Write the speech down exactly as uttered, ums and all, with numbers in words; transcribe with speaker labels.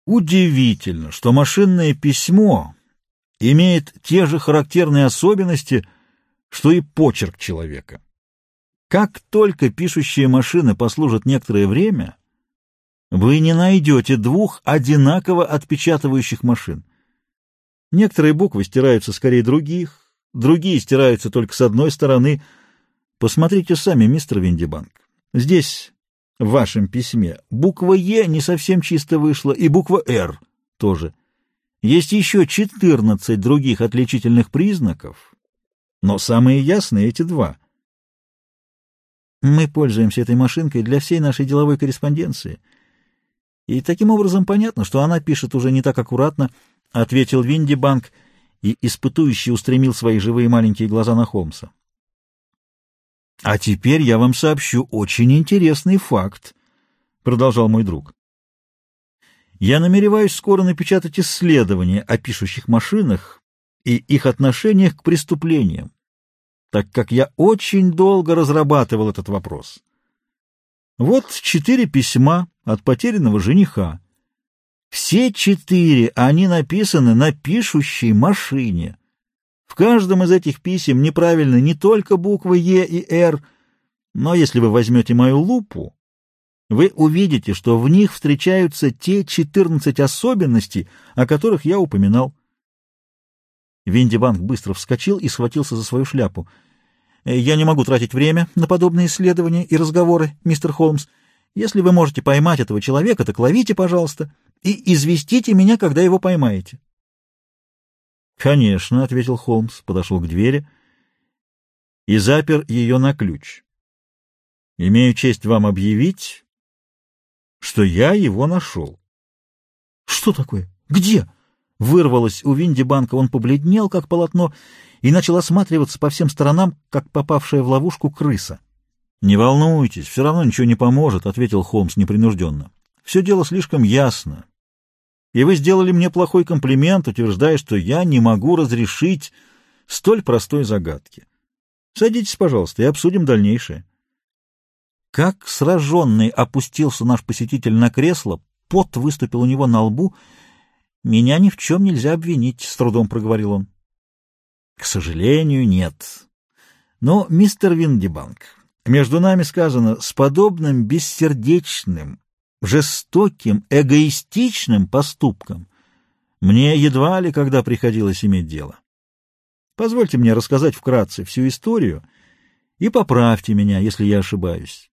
Speaker 1: Удивительно, что машинное письмо имеет те же характерные особенности, что и почерк человека. Как только пишущие машины послужат некоторое время, вы не найдете двух одинаково отпечатывающих машин. Некоторые буквы стираются скорее других, другие стираются только с одной стороны. Посмотрите сами, мистер Виндибанк. Здесь, в вашем письме, буква «Е» не совсем чисто вышла, и буква «Р» тоже. Есть еще четырнадцать других отличительных признаков, но самые ясные эти два. Мы пользуемся этой машинкой для всей нашей деловой корреспонденции. И таким образом понятно, что она пишет уже не так аккуратно, — ответил Виндибанк и испытующе устремил свои живые маленькие глаза на Холмса. — А теперь я вам сообщу очень интересный факт, — продолжал мой друг. Я намереваюсь скоро напечатать исследования о пишущих машинах и их отношениях к преступлениям, так как я очень долго разрабатывал этот вопрос. Вот четыре письма от потерянного жениха. Все четыре они написаны на пишущей машине. В каждом из этих писем неправильны не только буквы «Е» и «Р», но если вы возьмете мою лупу, вы увидите, что в них встречаются те четырнадцать особенностей, о которых я упоминал. Виндибанк быстро вскочил и схватился за свою шляпу. «Я не могу тратить время на подобные исследования и разговоры, мистер Холмс. Если вы можете поймать этого человека, так ловите, пожалуйста, и известите меня, когда его поймаете». «Конечно», — ответил Холмс, подошел к двери и запер ее на ключ. «Имею честь вам объявить, что я его нашел». «Что такое? Где?» Вырвалось у Виндибанка, он побледнел, как полотно, и начал осматриваться по всем сторонам, как попавшая в ловушку крыса. — Не волнуйтесь, все равно ничего не поможет, — ответил Холмс непринужденно. — Все дело слишком ясно. И вы сделали мне плохой комплимент, утверждая, что я не могу разрешить столь простой загадки. Садитесь, пожалуйста, и обсудим дальнейшее. Как сраженный опустился наш посетитель на кресло, пот выступил у него на лбу. — Меня ни в чем нельзя обвинить, — с трудом проговорил он. — К сожалению, нет. Но, мистер Виндибанк, между нами сказано, с подобным бессердечным, жестоким, эгоистичным поступком мне едва ли когда приходилось иметь дело. Позвольте мне рассказать вкратце всю историю и поправьте меня, если я ошибаюсь.